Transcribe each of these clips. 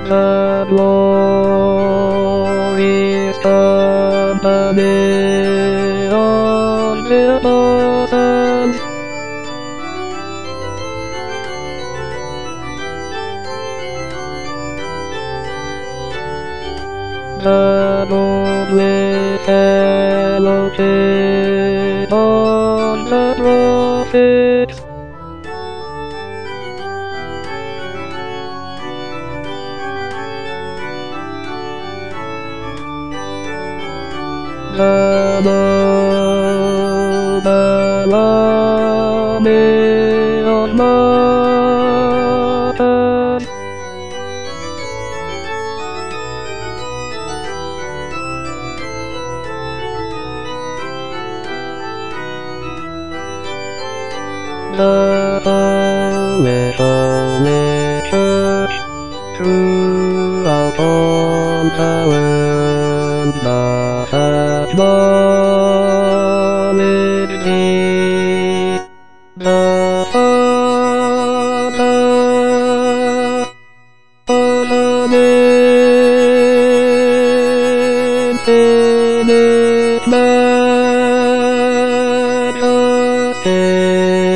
The glorious company of innocence. The godly fellowship of the prophets. The noble army of martyrs. The Holy Church throughout all the world doth acknowledge thee, the Father, Son, infinite majesty.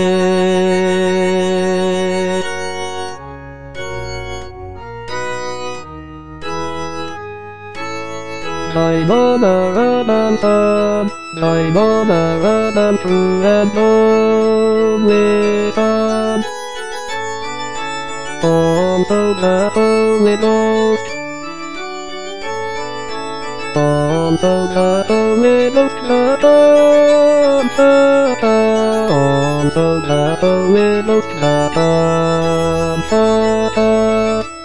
Thine honor and Son, thine honor and true and only Son. Also the Holy Ghost, also the Holy Ghost, the Comforter, also the Holy Ghost, the Comforter.